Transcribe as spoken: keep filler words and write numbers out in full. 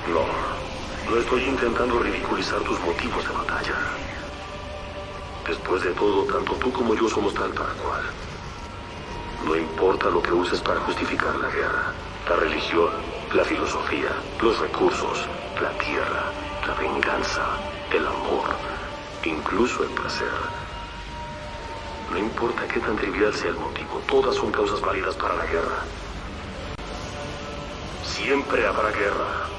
No, no estoy intentando ridiculizar tus motivos de batalla. Después de todo, tanto tú como yo somos tal para cual. No importa lo que uses para justificar la guerra, la religión, la filosofía, los recursos, la tierra, la venganza, el amor, incluso el placer. No importa qué tan trivial sea el motivo, todas son causas válidas para la guerra. Siempre habrá guerra.